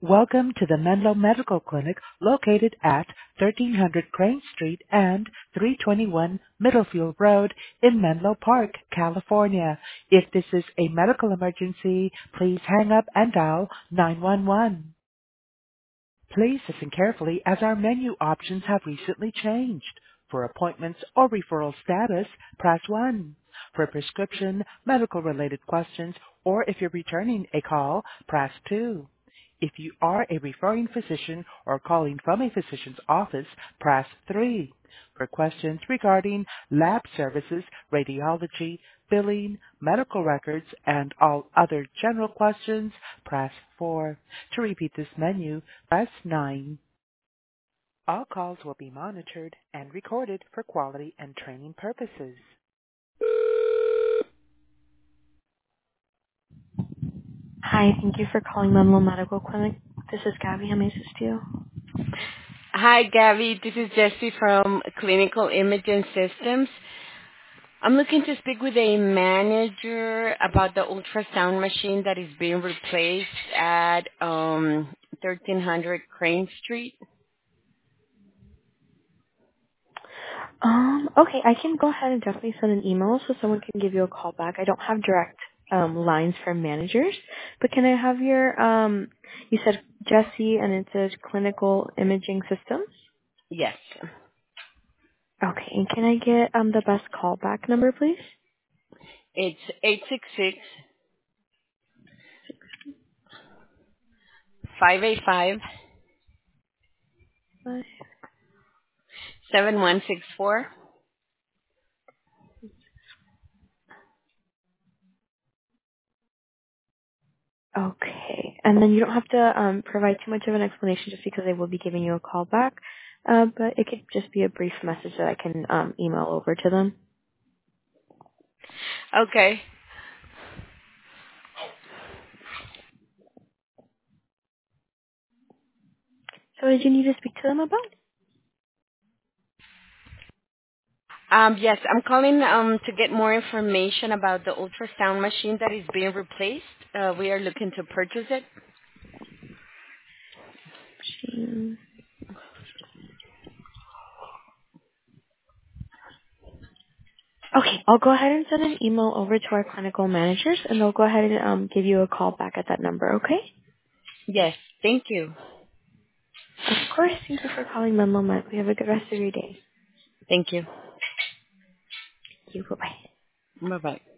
Welcome to the Menlo Medical Clinic located at 1300 Crane Street and 321 Middlefield Road in Menlo Park, California. If this is a medical emergency, please hang up and dial 911. Please listen carefully as our menu options have recently changed. For appointments or referral status, press 1. For prescription, medical-related questions, or if you're returning a call, press 2. If you are a referring physician or calling from a physician's office, press 3. For questions regarding lab services, radiology, billing, medical records, and all other general questions, press 4. To repeat this menu, press 9. All calls will be monitored and recorded for quality and training purposes. Hi, thank you for calling Menlo Medical Clinic. This is Gabby. How may I assist you? Hi, Gabby. This is Jessie from Clinical Imaging Systems. I'm looking to speak with a manager about the ultrasound machine that is being replaced at 1300 Crane Street. Okay, I can go ahead and definitely send an email so someone can give you a call back. I don't have direct lines for managers, but can I have your, you said Jesse and it says Clinical Imaging Systems? Yes. Okay, and can I get the best callback number, please? It's 866 585 Uh, 7164. Okay, and then you don't have to provide too much of an explanation just because they will be giving you a call back, but it could just be a brief message that I can email over to them. Okay. So what did you need to speak to them about? Yes, I'm calling to get more information about the ultrasound machine that is being replaced. We are looking to purchase it. Hmm. Okay, I'll go ahead and send an email over to our clinical managers, and they'll go ahead and give you a call back at that number, okay? Yes, thank you. Of course. Thank you for calling Menlo Med. We have a good rest of your day. Thank you. Thank you. Bye-bye. Bye-bye.